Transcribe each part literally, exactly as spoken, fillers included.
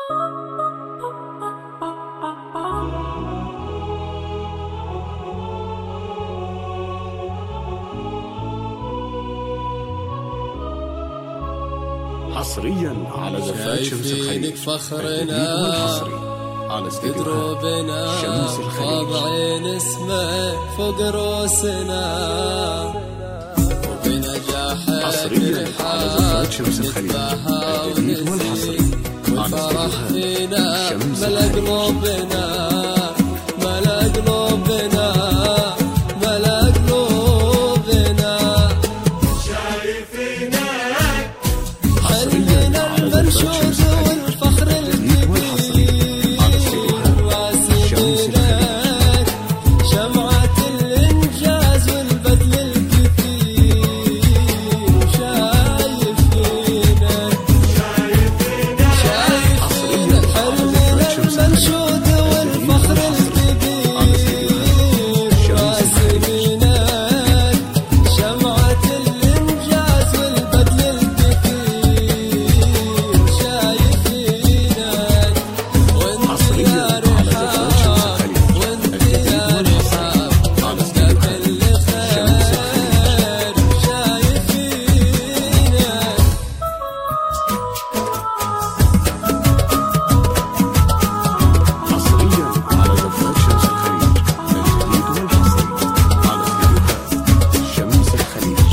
حصريا على زفات شمس الخليج فخرنا على استديوهات شمس الخليج طابعين اسمه فوق روسنا وبنجاح حصريا على زفات شمس الخليج الجديد والحصري على استديوهات شمس الخليج. قلوبنا ملا قلوبنا ملا قلوبنا شايفينك حلمنا المنشود والفخر الكبير واسمينك شمعة الإنجاز والبذل الكثير شايفينك شايفينك حلمنا المنشود والفخر الكبير واسمينك شمعة الإنجاز والبذل الكثير شايفينك وانت يا رحاب وانت يا رحاب قبل خير شايفينك حصريا على زفات شمس الخليج الجديد والحصري على استديوهات شمس الخليج.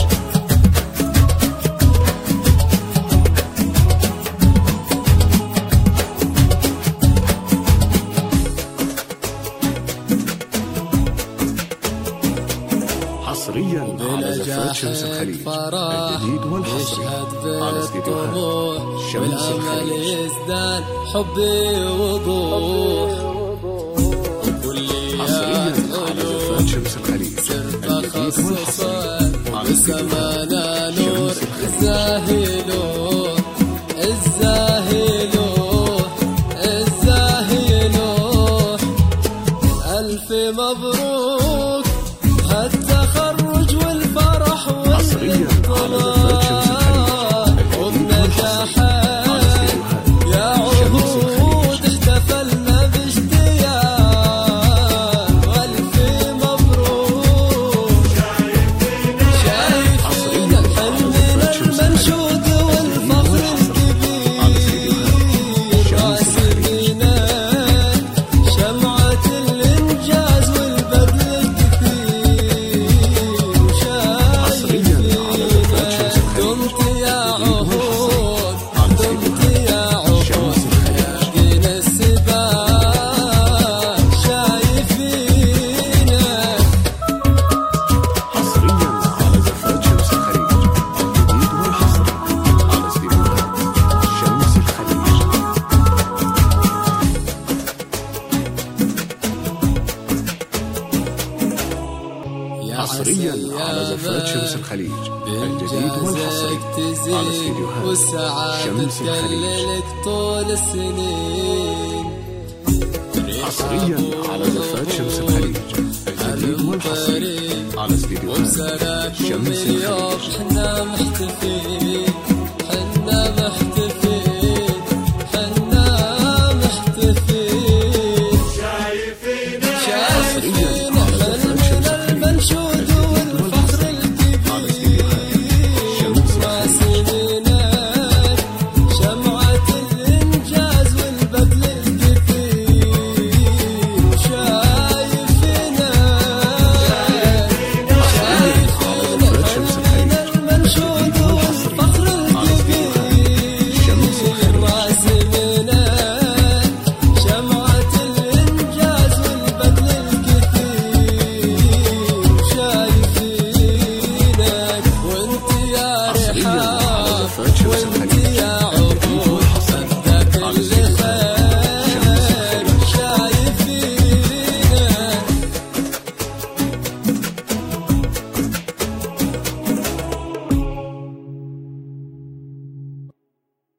حصريا على زفات شمس الخليج الجديد والحصري على استديوهات شمس والأمل الخليج. يزدان حبي ووضوح حصريا وكليات على علوم زفات شمس الخليج سر الجديد والحصري تخصصه على استديوهات بسمانا نور شمس الخليج. الزاهلو الزاهلو الزاهلو ألف مبروك هالتخرج والفرح حصريا على زفات شمس الخليج وبنجاحات على استديوهات يا شمس الخليج. عهود احتفلنا باشتياق والف مبروك شايفين حلمنا المنشود والفخر الكبير راسمينك شمعة الإنجاز والبذل الكثير حصريا على زفات شمس شايفينك الخليج دمت يا عهود على دمت استديوهات يا عهود شمس الخليج. بين السباق شايفينك حصريا على زفات شمس الخليج الجديد والحصري على استديوهات شمس الخليج. حصريا على زفات شمس الخليج الجديد والحصري على استديوهات شمس الخليج. تدللك طول السنين حصريا على زفات شمس الخليج الجديد والحصري على استديوهات وبسناكم شمس اليوم الخليج. حنا محتفلين حنا محتفلين